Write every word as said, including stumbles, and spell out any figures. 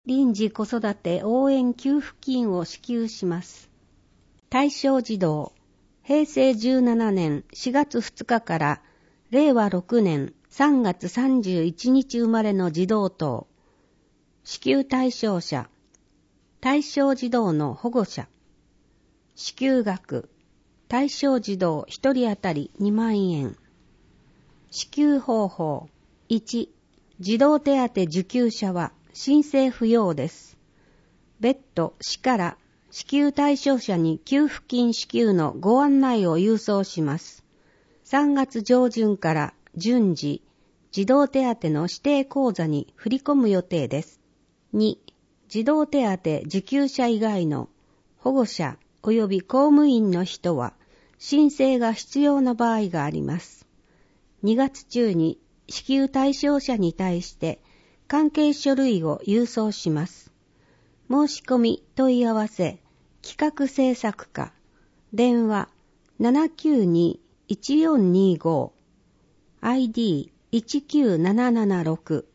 臨時子育て応援給付金を支給します。対象児童、へいせいじゅうななねんしがつふつかかられいわろくねんさんがつさんじゅういちにち生まれの児童等、支給対象者、対象児童の保護者、支給額、対象児童ひとり当たりにまんえん。支給方法、いち、児童手当受給者は申請不要です。別途市から支給対象者に給付金支給のご案内を郵送します。さんがつじょうじゅんから順次、児童手当の指定口座に振り込む予定です。に、児童手当受給者以外の保護者及び公務員の人は申請が必要な場合があります。にがつ中に支給対象者に対して関係書類を郵送します。申し込み問い合わせ企画制作課電話 ななきゅうに いちよんにご アイディーいちきゅうななななろく